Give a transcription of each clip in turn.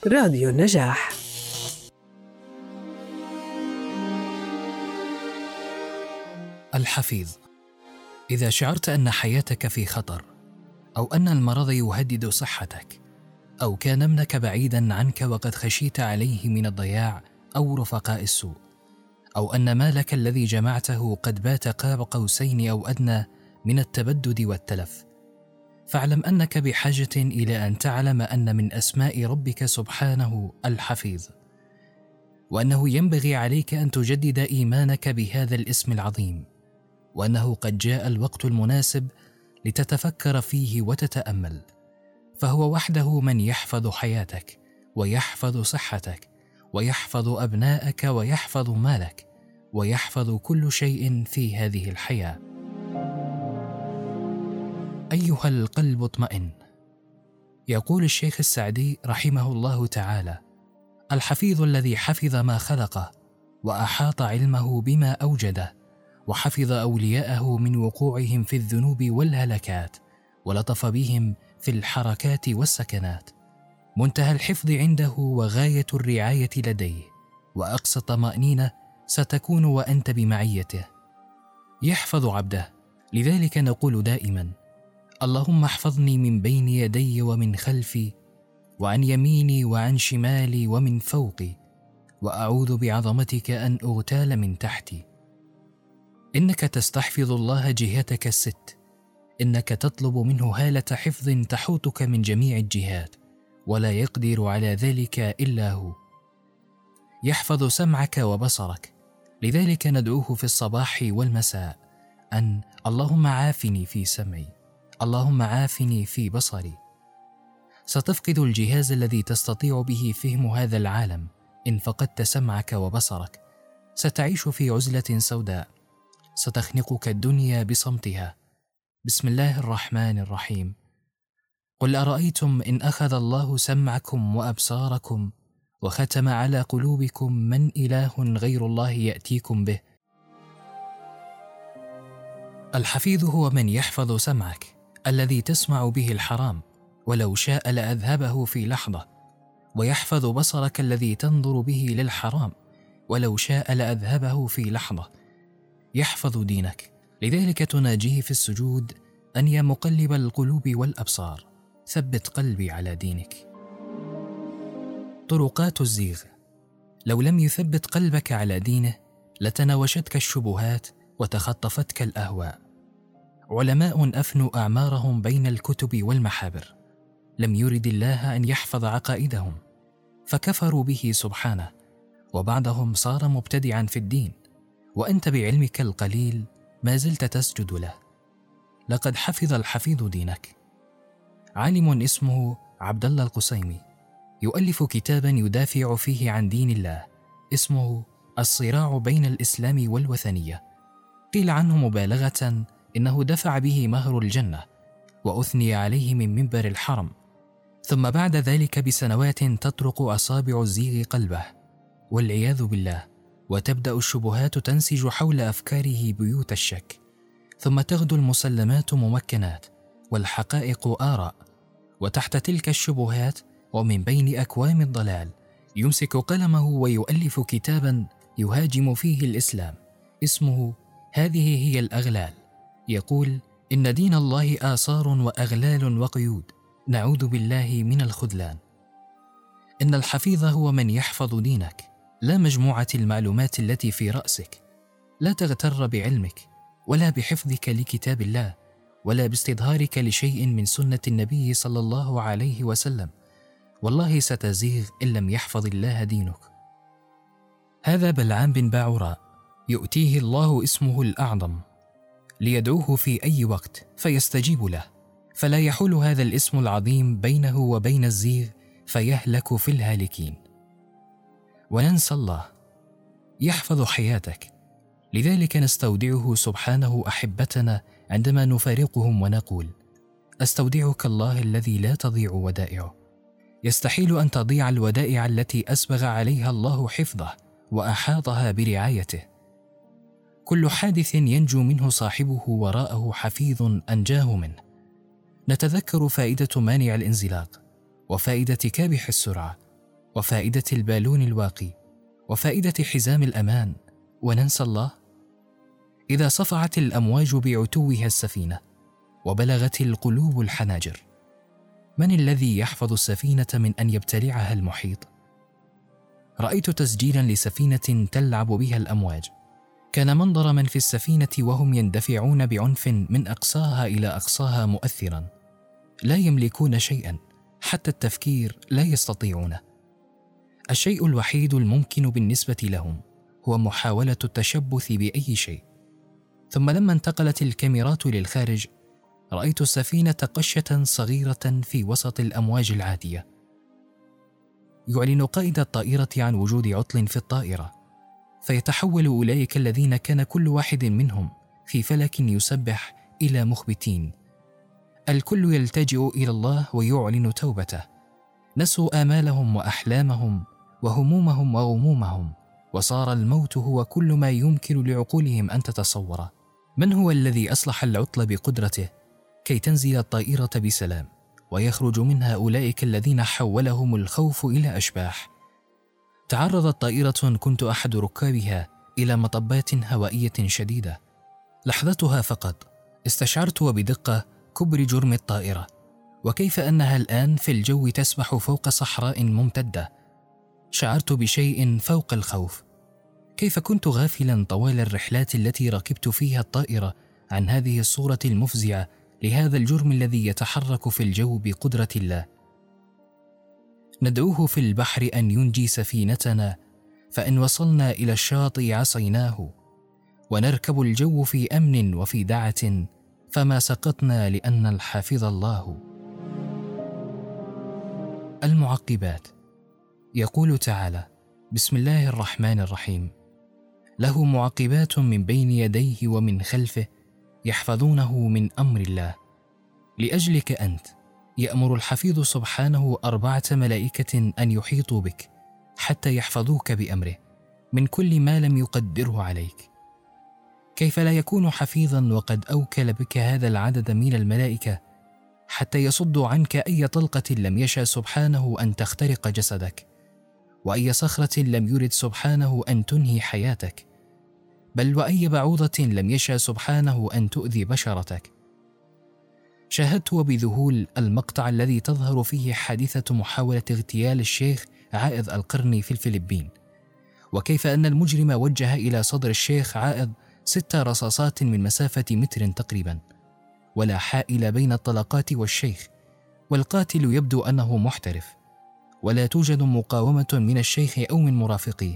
راديو النجاح. الحفيظ. إذا شعرت أن حياتك في خطر، أو أن المرض يهدد صحتك، أو كان ابنك بعيدا عنك وقد خشيت عليه من الضياع أو رفقاء السوء، أو أن مالك الذي جمعته قد بات قاب قوسين أو أدنى من التبدد والتلف، فاعلم أنك بحاجة إلى أن تعلم أن من أسماء ربك سبحانه الحفيظ، وأنه ينبغي عليك أن تجدد إيمانك بهذا الاسم العظيم، وأنه قد جاء الوقت المناسب لتتفكر فيه وتتأمل، فهو وحده من يحفظ حياتك ويحفظ صحتك ويحفظ أبناءك ويحفظ مالك ويحفظ كل شيء في هذه الحياة. أيها القلب اطمئن. يقول الشيخ السعدي رحمه الله تعالى: الحفيظ الذي حفظ ما خلقه وأحاط علمه بما أوجده، وحفظ أولياءه من وقوعهم في الذنوب والهلكات، ولطف بهم في الحركات والسكنات، منتهى الحفظ عنده وغاية الرعاية لديه، وأقصى طمأنينة ستكون وأنت بمعيته. يحفظ عبده، لذلك نقول دائما: اللهم احفظني من بين يدي ومن خلفي، وعن يميني وعن شمالي ومن فوقي، وأعوذ بعظمتك أن أغتال من تحتي. إنك تستحفظ الله جهتك الست، إنك تطلب منه هالة حفظ تحوطك من جميع الجهات، ولا يقدر على ذلك إلا هو. يحفظ سمعك وبصرك، لذلك ندعوه في الصباح والمساء أن اللهم عافني في سمعي، اللهم عافني في بصري. ستفقد الجهاز الذي تستطيع به فهم هذا العالم إن فقدت سمعك وبصرك، ستعيش في عزلة سوداء، ستخنقك الدنيا بصمتها. بسم الله الرحمن الرحيم. قل أرأيتم إن أخذ الله سمعكم وأبصاركم وختم على قلوبكم من إله غير الله يأتيكم به. الحفيظ هو من يحفظ سمعك الذي تسمع به الحرام ولو شاء لأذهبه في لحظة، ويحفظ بصرك الذي تنظر به للحرام ولو شاء لأذهبه في لحظة. يحفظ دينك، لذلك تناجيه في السجود أن يا مقلب القلوب والأبصار ثبت قلبي على دينك. طرقات الزيغ. لو لم يثبت قلبك على دينه لتناوشتك الشبهات وتخطفتك الأهواء. علماء أفنوا أعمارهم بين الكتب والمحابر، لم يرد الله أن يحفظ عقائدهم فكفروا به سبحانه، وبعضهم صار مبتدعا في الدين، وأنت بعلمك القليل ما زلت تسجد له. لقد حفظ الحفيظ دينك. عالم اسمه عبد الله القسيمي يؤلف كتابا يدافع فيه عن دين الله، اسمه الصراع بين الإسلام والوثنية. قيل عنه مبالغة إنه دفع به مهر الجنة، وأثني عليه من منبر الحرم، ثم بعد ذلك بسنوات تطرق أصابع الزيغ قلبه والعياذ بالله، وتبدأ الشبهات تنسج حول أفكاره بيوت الشك، ثم تغدو المسلمات ممكنات والحقائق آراء، وتحت تلك الشبهات ومن بين أكوام الضلال يمسك قلمه ويؤلف كتابا يهاجم فيه الإسلام، اسمه هذه هي الأغلال. يقول: إن دين الله آثار وأغلال وقيود، نعوذ بالله من الخذلان. إن الحفيظ هو من يحفظ دينك، لا مجموعة المعلومات التي في رأسك. لا تغتر بعلمك ولا بحفظك لكتاب الله ولا باستظهارك لشيء من سنة النبي صلى الله عليه وسلم، والله ستزيغ إن لم يحفظ الله دينك. هذا بلعام بن باعوراء يؤتيه الله اسمه الأعظم ليدعوه في أي وقت فيستجيب له، فلا يحول هذا الاسم العظيم بينه وبين الزيغ فيهلك في الهالكين. وننسى الله. يحفظ حياتك، لذلك نستودعه سبحانه أحبتنا عندما نفارقهم ونقول: أستودعك الله الذي لا تضيع ودائعه. يستحيل أن تضيع الودائع التي أسبغ عليها الله حفظه وأحاطها برعايته. كل حادث ينجو منه صاحبه وراءه حفيظ أنجاه منه. نتذكر فائدة مانع الانزلاق وفائدة كابح السرعة وفائدة البالون الواقي، وفائدة حزام الأمان، وننسى الله؟ إذا صفعت الأمواج بعتوها السفينة وبلغت القلوب الحناجر، من الذي يحفظ السفينة من أن يبتلعها المحيط؟ رأيت تسجيلا لسفينة تلعب بها الأمواج. كان منظر من في السفينة وهم يندفعون بعنف من أقصاها إلى أقصاها مؤثرا. لا يملكون شيئا، حتى التفكير لا يستطيعونه. الشيء الوحيد الممكن بالنسبة لهم هو محاولة التشبث بأي شيء. ثم لما انتقلت الكاميرات للخارج، رأيت السفينة قشة صغيرة في وسط الأمواج العاتية. يعلن قائد الطائرة عن وجود عطل في الطائرة، فيتحول أولئك الذين كان كل واحد منهم في فلك يسبح إلى مخبتين. الكل يلتجئ إلى الله ويعلن توبته. نسوا آمالهم وأحلامهم وهمومهم وغمومهم، وصار الموت هو كل ما يمكن لعقولهم أن تتصوره. من هو الذي أصلح العطل بقدرته كي تنزل الطائرة بسلام ويخرج منها أولئك الذين حولهم الخوف إلى أشباح؟ تعرضت طائرة كنت أحد ركابها إلى مطبات هوائية شديدة. لحظتها فقط استشعرت وبدقة كبر جرم الطائرة، وكيف أنها الآن في الجو تسبح فوق صحراء ممتدة. شعرت بشيء فوق الخوف. كيف كنت غافلا طوال الرحلات التي ركبت فيها الطائرة عن هذه الصورة المفزعة لهذا الجرم الذي يتحرك في الجو بقدرة الله. ندعوه في البحر أن ينجي سفينتنا، فإن وصلنا إلى الشاطئ عصيناه، ونركب الجو في أمن وفي دعة، فما سقطنا لأن الحافظ الله. المعقبات. يقول تعالى: بسم الله الرحمن الرحيم: له معقبات من بين يديه ومن خلفه يحفظونه من أمر الله. لأجلك أنت يأمر الحفيظ سبحانه 4 ملائكة أن يحيطوا بك حتى يحفظوك بأمره من كل ما لم يقدره عليك. كيف لا يكون حفيظا وقد أوكل بك هذا العدد من الملائكة حتى يصدوا عنك أي طلقة لم يشأ سبحانه أن تخترق جسدك، وأي صخرة لم يرد سبحانه أن تنهي حياتك، بل وأي بعوضة لم يشأ سبحانه أن تؤذي بشرتك. شاهدت وبذهول المقطع الذي تظهر فيه حادثة محاولة اغتيال الشيخ عائض القرني في الفلبين، وكيف أن المجرم وجه إلى صدر الشيخ عائض 6 رصاصات من مسافة متر تقريبا، ولا حائل بين الطلقات والشيخ، والقاتل يبدو أنه محترف، ولا توجد مقاومة من الشيخ أو من مرافقيه.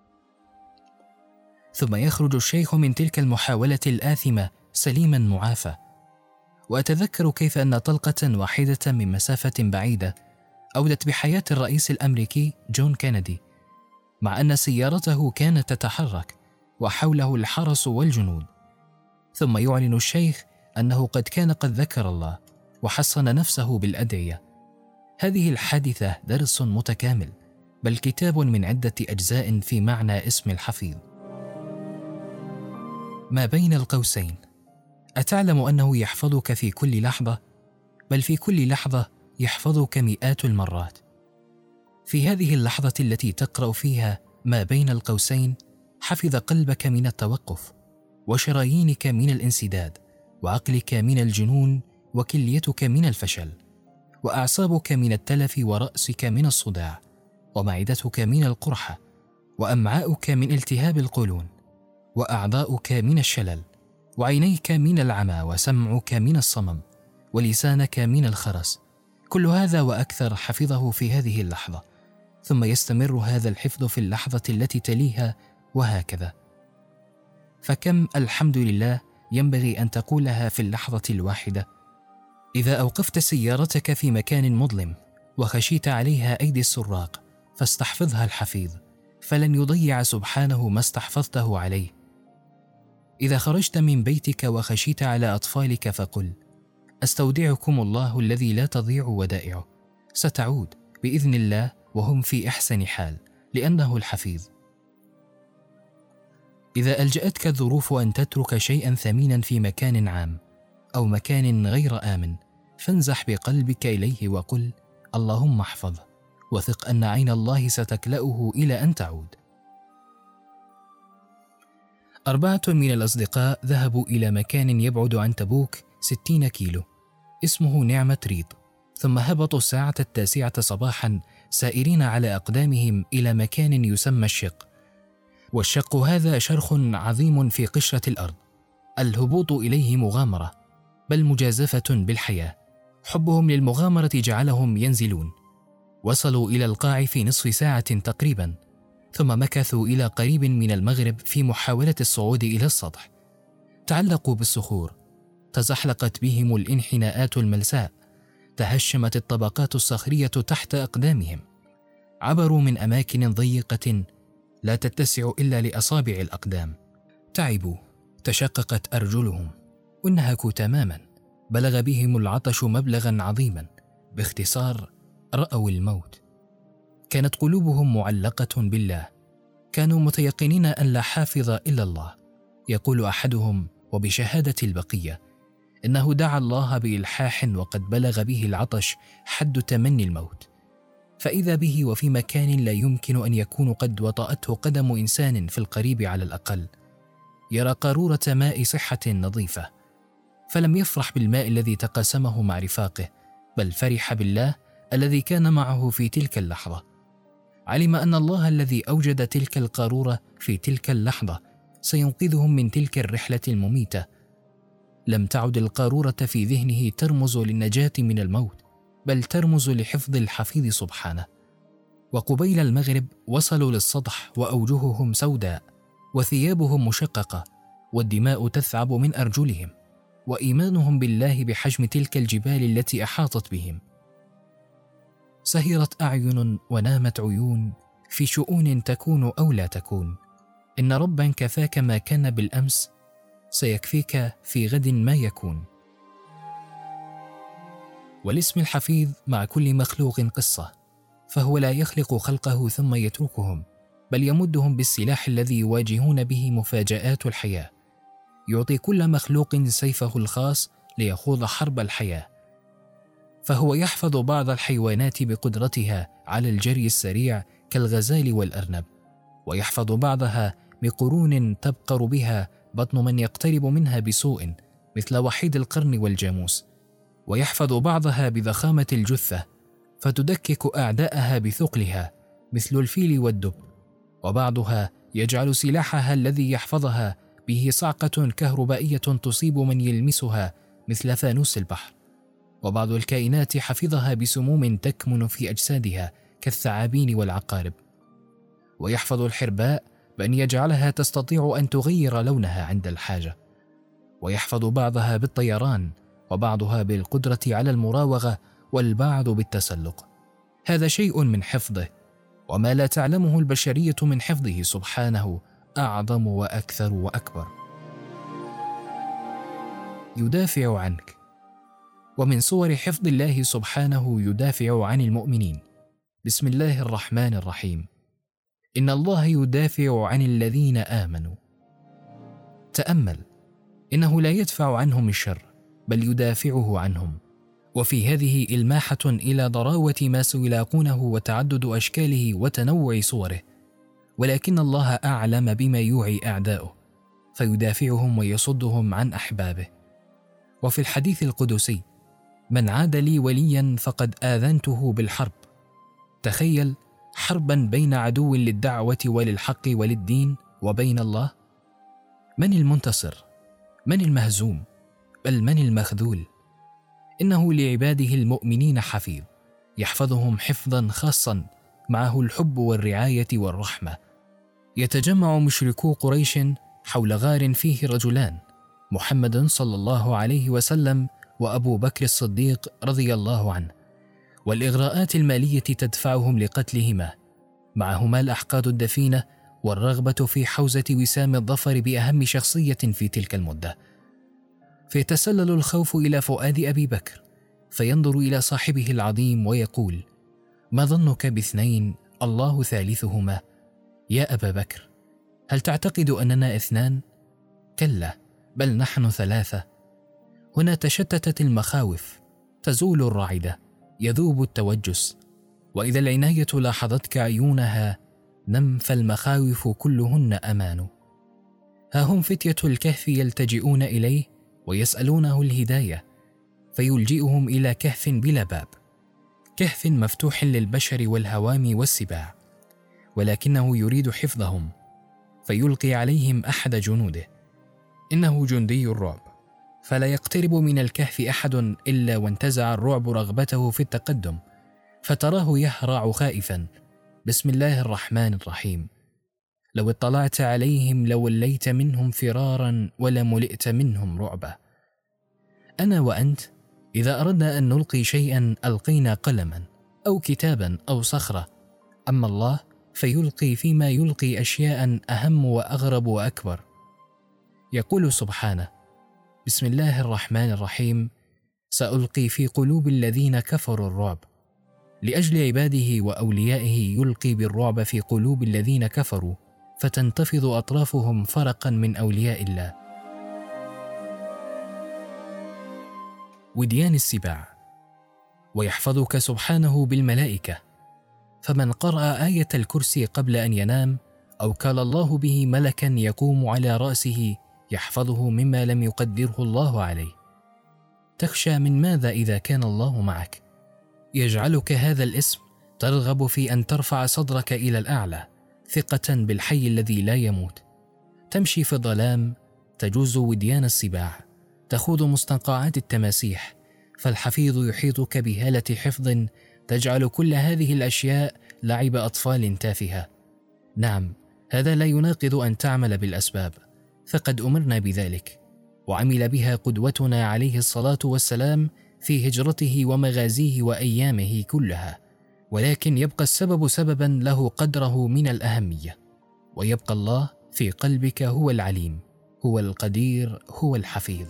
ثم يخرج الشيخ من تلك المحاولة الآثمة سليما معافى. وأتذكر كيف أن طلقة واحدة من مسافة بعيدة أودت بحياة الرئيس الأمريكي جون كينيدي، مع أن سيارته كانت تتحرك وحوله الحرس والجنود. ثم يعلن الشيخ أنه قد كان قد ذكر الله وحصن نفسه بالأدعية. هذه الحادثة درس متكامل، بل كتاب من عدة أجزاء في معنى اسم الحفيظ. ما بين القوسين: أتعلم أنه يحفظك في كل لحظة؟ بل في كل لحظة يحفظك مئات المرات. في هذه اللحظة التي تقرأ فيها ما بين القوسين، حفظ قلبك من التوقف، وشرايينك من الانسداد، وعقلك من الجنون، وكليتك من الفشل، وأعصابك من التلف، ورأسك من الصداع، ومعدتك من القرحة، وأمعاؤك من التهاب القولون، وأعضاؤك من الشلل، وعينيك من العمى، وسمعك من الصمم، ولسانك من الخرس. كل هذا وأكثر حفظه في هذه اللحظة، ثم يستمر هذا الحفظ في اللحظة التي تليها، وهكذا. فكم الحمد لله ينبغي أن تقولها في اللحظة الواحدة. إذا أوقفت سيارتك في مكان مظلم وخشيت عليها أيدي السراق، فاستحفظها الحفيظ، فلن يضيع سبحانه ما استحفظته عليه. إذا خرجت من بيتك وخشيت على أطفالك، فقل: أستودعكم الله الذي لا تضيع ودائعه، ستعود بإذن الله وهم في أحسن حال، لأنه الحفيظ. إذا ألجأتك الظروف أن تترك شيئا ثمينا في مكان عام أو مكان غير آمن، فانزح بقلبك إليه وقل: اللهم احفظه، وثق أن عين الله ستكلأه إلى أن تعود. 4 من الأصدقاء ذهبوا إلى مكان يبعد عن تبوك 60 كيلو اسمه نعمة ريض، ثم هبطوا الساعة 9 صباحا سائرين على أقدامهم إلى مكان يسمى الشق. والشق هذا شرخ عظيم في قشرة الأرض، الهبوط إليه مغامرة، بل مجازفة بالحياة. حبهم للمغامرة جعلهم ينزلون. وصلوا إلى القاع في نصف ساعة تقريبا، ثم مكثوا إلى قريب من المغرب في محاولة الصعود إلى السطح. تعلقوا بالصخور، تزحلقت بهم الانحناءات الملساء، تهشمت الطبقات الصخرية تحت أقدامهم، عبروا من أماكن ضيقة لا تتسع إلا لأصابع الأقدام. تعبوا، تشققت أرجلهم، وانهكوا تماما، بلغ بهم العطش مبلغا عظيما. باختصار رأوا الموت. كانت قلوبهم معلقة بالله، كانوا متيقنين أن لا حافظ إلا الله. يقول أحدهم وبشهادة البقية إنه دعا الله بإلحاح وقد بلغ به العطش حد تمني الموت، فإذا به وفي مكان لا يمكن أن يكون قد وطأته قدم إنسان في القريب على الأقل، يرى قارورة ماء صحة نظيفة، فلم يفرح بالماء الذي تقاسمه مع رفاقه، بل فرح بالله الذي كان معه في تلك اللحظة. علم أن الله الذي أوجد تلك القارورة في تلك اللحظة سينقذهم من تلك الرحلة المميتة. لم تعد القارورة في ذهنه ترمز للنجاة من الموت، بل ترمز لحفظ الحفيظ سبحانه. وقبيل المغرب وصلوا للسطح وأوجههم سوداء، وثيابهم مشققة، والدماء تثعب من أرجلهم، وإيمانهم بالله بحجم تلك الجبال التي أحاطت بهم. سهرت أعين ونامت عيون في شؤون تكون أو لا تكون. إن ربا كفاك ما كان بالأمس سيكفيك في غد ما يكون. والاسم الحفيظ مع كل مخلوق قصة، فهو لا يخلق خلقه ثم يتركهم، بل يمدهم بالسلاح الذي يواجهون به مفاجآت الحياة. يعطي كل مخلوق سيفه الخاص ليخوض حرب الحياة، فهو يحفظ بعض الحيوانات بقدرتها على الجري السريع كالغزال والأرنب، ويحفظ بعضها بقرون تبقر بها بطن من يقترب منها بسوء مثل وحيد القرن والجاموس، ويحفظ بعضها بضخامة الجثة فتدكك أعداءها بثقلها مثل الفيل والدب، وبعضها يجعل سلاحها الذي يحفظها به صعقة كهربائية تصيب من يلمسها مثل فانوس البحر، وبعض الكائنات حفظها بسموم تكمن في أجسادها كالثعابين والعقارب، ويحفظ الحرباء بأن يجعلها تستطيع أن تغير لونها عند الحاجة، ويحفظ بعضها بالطيران، وبعضها بالقدرة على المراوغة، والبعض بالتسلق. هذا شيء من حفظه، وما لا تعلمه البشرية من حفظه سبحانه أعظم وأكثر وأكبر. يدافع عنك. ومن صور حفظ الله سبحانه يدافع عن المؤمنين. بسم الله الرحمن الرحيم. إن الله يدافع عن الذين آمنوا. تأمل، إنه لا يدفع عنهم الشر، بل يدافعه عنهم. وفي هذه إلماحة إلى ضراوة ما سيلاقونه وتعدد أشكاله وتنوع صوره، ولكن الله أعلم بما يوعي أعداؤه فيدافعهم ويصدهم عن أحبابه. وفي الحديث القدسي: من عاد لي وليا فقد آذنته بالحرب. تخيل حربا بين عدو للدعوة وللحق وللدين وبين الله. من المنتصر؟ من المهزوم؟ بل من المخذول؟ إنه لعباده المؤمنين حفيظ، يحفظهم حفظا خاصا معه الحب والرعاية والرحمة. يتجمع مشركو قريش حول غار فيه رجلان، محمد صلى الله عليه وسلم وأبو بكر الصديق رضي الله عنه، والإغراءات المالية تدفعهم لقتلهما، معهما الأحقاد الدفينة والرغبة في حوزة وسام الظفر بأهم شخصية في تلك المدة. فيتسلل الخوف إلى فؤاد أبي بكر، فينظر إلى صاحبه العظيم ويقول: ما ظنك باثنين الله ثالثهما؟ يا أبا بكر، هل تعتقد أننا اثنان؟ كلا، بل نحن ثلاثة. هنا تشتتت المخاوف، تزول الرعدة، يذوب التوجس، وإذا العناية لاحظتك عيونها نم فالمخاوف كلهن أمان. ها هم فتية الكهف يلتجئون إليه ويسألونه الهداية، فيلجئهم إلى كهف بلا باب، كهف مفتوح للبشر والهوام والسباع، ولكنه يريد حفظهم فيلقي عليهم أحد جنوده. إنه جندي الرعب، فلا يقترب من الكهف أحد إلا وانتزع الرعب رغبته في التقدم، فتراه يهرع خائفا: بسم الله الرحمن الرحيم. لو اطلعت عليهم لوليت منهم فرارا ولملئت منهم رعبا. أنا وأنت إذا أردنا أن نلقي شيئا ألقينا قلما أو كتابا أو صخرة، أما الله فيلقي فيما يلقي أشياء أهم وأغرب وأكبر. يقول سبحانه: بسم الله الرحمن الرحيم، سألقي في قلوب الذين كفروا الرعب. لأجل عباده وأوليائه يلقي بالرعب في قلوب الذين كفروا، فتنتفض أطرافهم فرقا من أولياء الله. وديان السباع. ويحفظك سبحانه بالملائكة، فمن قرأ آية الكرسي قبل أن ينام أوكل الله به ملكا يقوم على رأسه يحفظه مما لم يقدره الله عليه. تخشى من ماذا إذا كان الله معك؟ يجعلك هذا الاسم ترغب في أن ترفع صدرك إلى الأعلى ثقة بالحي الذي لا يموت. تمشي في الظلام، تجوز وديان السباع، تخوض مستنقعات التماسيح، فالحفيظ يحيطك بهالة حفظ تجعل كل هذه الأشياء لعب أطفال تافهة. نعم، هذا لا يناقض أن تعمل بالأسباب، فقد أمرنا بذلك، وعمل بها قدوتنا عليه الصلاة والسلام في هجرته ومغازيه وأيامه كلها، ولكن يبقى السبب سببا له قدره من الأهمية، ويبقى الله في قلبك هو العليم، هو القدير، هو الحفيظ.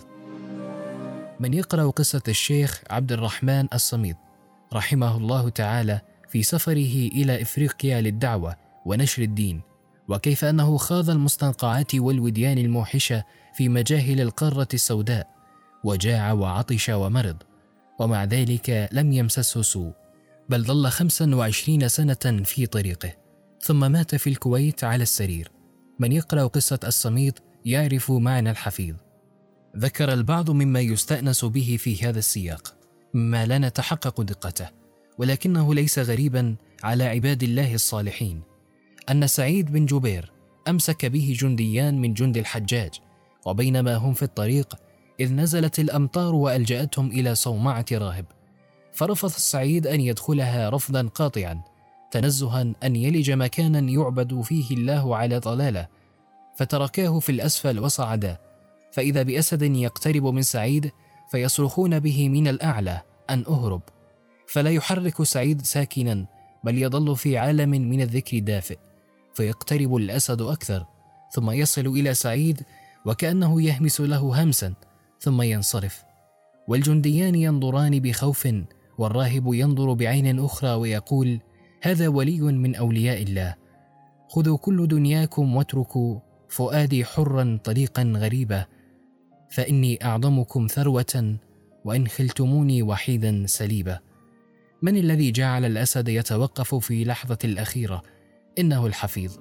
من يقرأ قصة الشيخ عبد الرحمن الصميد رحمه الله تعالى في سفره إلى إفريقيا للدعوة ونشر الدين، وكيف أنه خاض المستنقعات والوديان الموحشة في مجاهل القارة السوداء، وجاع وعطش ومرض، ومع ذلك لم يمسسه سوء، بل ظل 25 سنة في طريقه، ثم مات في الكويت على السرير. من يقرأ قصة الصميد يعرف معنى الحفيظ. ذكر البعض مما يستأنس به في هذا السياق، ما لا نتحقق دقته، ولكنه ليس غريبا على عباد الله الصالحين، أن سعيد بن جبير أمسك به جنديان من جند الحجاج، وبينما هم في الطريق إذ نزلت الأمطار وألجأتهم إلى صومعة راهب، فرفض السعيد أن يدخلها رفضا قاطعا، تنزها أن يلج مكانا يعبد فيه الله على ضلاله، فتركاه في الأسفل وصعدا، فإذا بأسد يقترب من سعيد فيصرخون به من الأعلى أن أهرب، فلا يحرك سعيد ساكنا، بل يظل في عالم من الذكر دافئ، فيقترب الأسد أكثر، ثم يصل إلى سعيد وكأنه يهمس له همسا، ثم ينصرف، والجنديان ينظران بخوف، والراهب ينظر بعين أخرى ويقول: هذا ولي من أولياء الله، خذوا كل دنياكم واتركوا فؤادي حرا طليقا غريبا، فإني أعظمكم ثروة وإن خلتموني وحيدا سليبا. من الذي جعل الأسد يتوقف في لحظة الأخيرة؟ إنه الحفيظ.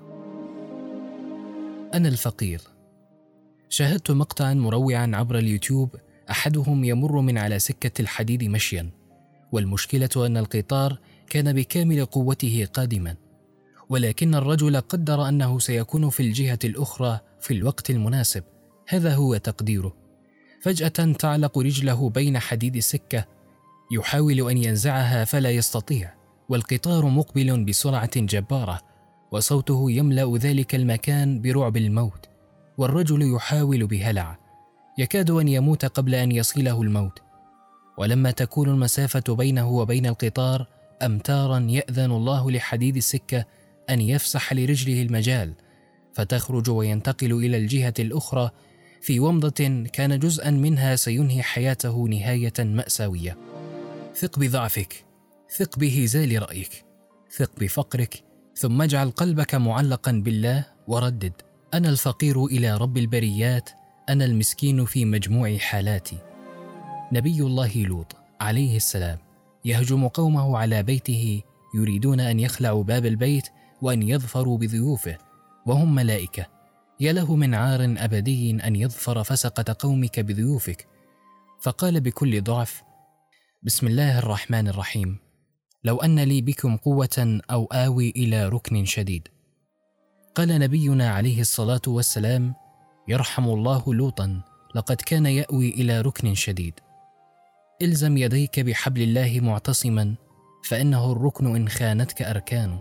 أنا الفقير. شاهدت مقطعا مروعا عبر اليوتيوب، أحدهم يمر من على سكة الحديد مشيا، والمشكلة أن القطار كان بكامل قوته قادما، ولكن الرجل قدر أنه سيكون في الجهة الأخرى في الوقت المناسب، هذا هو تقديره. فجأة تعلق رجله بين حديد السكة، يحاول أن ينزعها فلا يستطيع، والقطار مقبل بسرعة جبارة، وصوته يملأ ذلك المكان برعب الموت، والرجل يحاول بهلع، يكاد أن يموت قبل أن يصله الموت. ولما تكون المسافة بينه وبين القطار أمتارا، يأذن الله لحديد السكة أن يفسح لرجله المجال، فتخرج وينتقل إلى الجهة الأخرى في ومضة كان جزءا منها سينهي حياته نهاية مأساوية. ثق بضعفك، ثق بهزال رأيك، ثق بفقرك، ثم اجعل قلبك معلقا بالله وردد: أنا الفقير إلى رب البريات، أنا المسكين في مجموع حالاتي. نبي الله لوط عليه السلام يهجم قومه على بيته يريدون أن يخلعوا باب البيت وأن يظفروا بضيوفه وهم ملائكة. يا له من عار أبدي أن يظفر فسقة قومك بضيوفك. فقال بكل ضعف: بسم الله الرحمن الرحيم، لو أن لي بكم قوة أو آوي إلى ركن شديد. قال نبينا عليه الصلاة والسلام: يرحم الله لوطا، لقد كان يأوي إلى ركن شديد. إلزم يديك بحبل الله معتصما، فإنه الركن إن خانتك أركانه.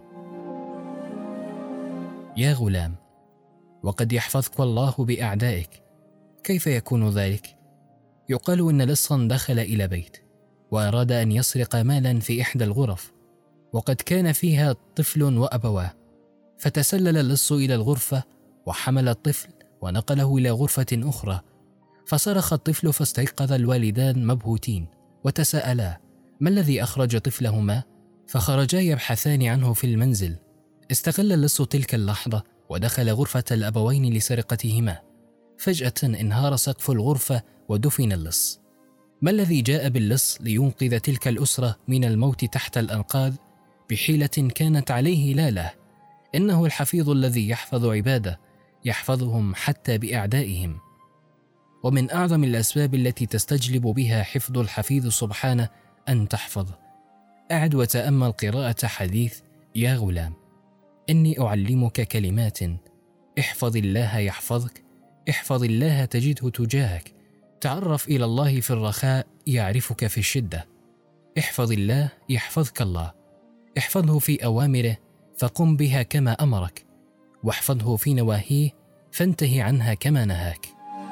يا غلام، وقد يحفظك الله بأعدائك. كيف يكون ذلك؟ يقال إن لصا دخل إلى بيت وأراد أن يسرق مالا في إحدى الغرف، وقد كان فيها طفل وأبواه، فتسلل اللص إلى الغرفة وحمل الطفل ونقله إلى غرفة أخرى، فصرخ الطفل فاستيقظ الوالدان مبهوتين وتساءلا: ما الذي أخرج طفلهما؟ فخرجا يبحثان عنه في المنزل. استغل اللص تلك اللحظة ودخل غرفة الأبوين لسرقتهما. فجأة انهار سقف الغرفة ودفن اللص. ما الذي جاء باللص لينقذ تلك الأسرة من الموت تحت الأنقاض بحيلة كانت عليه لا له؟ إنه الحفيظ الذي يحفظ عباده، يحفظهم حتى بأعدائهم. ومن أعظم الأسباب التي تستجلب بها حفظ الحفيظ سبحانه أن تحفظ. أعد وتأمل قراءة حديث: يا غلام، إني أعلمك كلمات، احفظ الله يحفظك، احفظ الله تجده تجاهك، تعرف إلى الله في الرخاء يعرفك في الشدة. احفظ الله يحفظك الله. احفظه في أوامره فقم بها كما أمرك، واحفظه في نواهيه فانتهي عنها كما نهاك.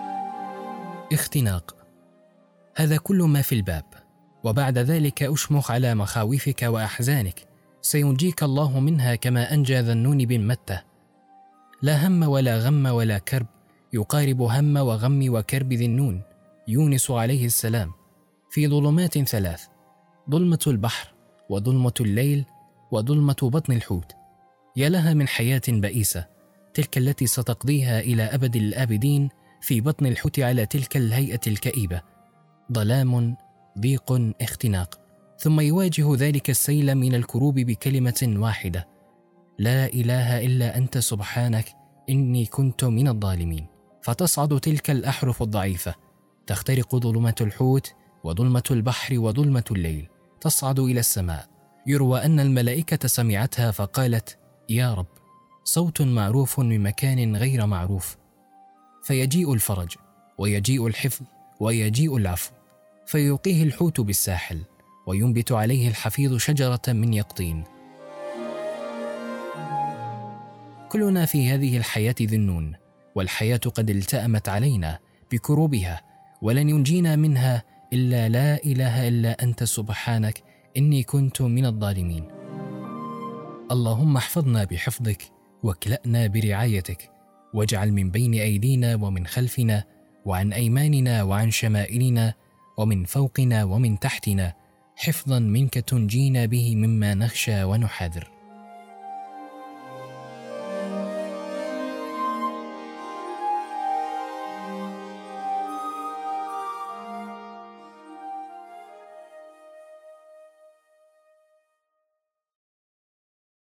اختناق. هذا كل ما في الباب، وبعد ذلك أشمخ على مخاوفك وأحزانك، سينجيك الله منها كما أنجى ذا النون بن متة. لا هم ولا غم ولا كرب يقارب هم وغم وكرب ذي النون، يونس عليه السلام، في ظلمات ثلاث: ظلمة البحر، وظلمة الليل، وظلمة بطن الحوت. يا لها من حياة بئيسة، تلك التي ستقضيها إلى أبد الآبدين في بطن الحوت على تلك الهيئة الكئيبة. ظلام، ضيق، اختناق، ثم يواجه ذلك السيل من الكروب بكلمة واحدة: لا إله إلا أنت سبحانك إني كنت من الظالمين. فتصعد تلك الأحرف الضعيفة، تخترق ظلمة الحوت وظلمة البحر وظلمة الليل، تصعد إلى السماء. يروى أن الملائكة سمعتها فقالت: يا رب، صوت معروف من مكان غير معروف. فيجيء الفرج، ويجيء الحفظ، ويجيء العفو، فيلقيه الحوت بالساحل، وينبت عليه الحفيظ شجرة من يقطين. كلنا في هذه الحياة ذنون، والحياة قد التأمت علينا بكروبها، ولن ينجينا منها إلا لا إله إلا أنت سبحانك إني كنت من الظالمين. اللهم احفظنا بحفظك، واكلأنا برعايتك، واجعل من بين أيدينا ومن خلفنا وعن أيماننا وعن شمائلنا ومن فوقنا ومن تحتنا حفظا منك تنجينا به مما نخشى ونحاذر.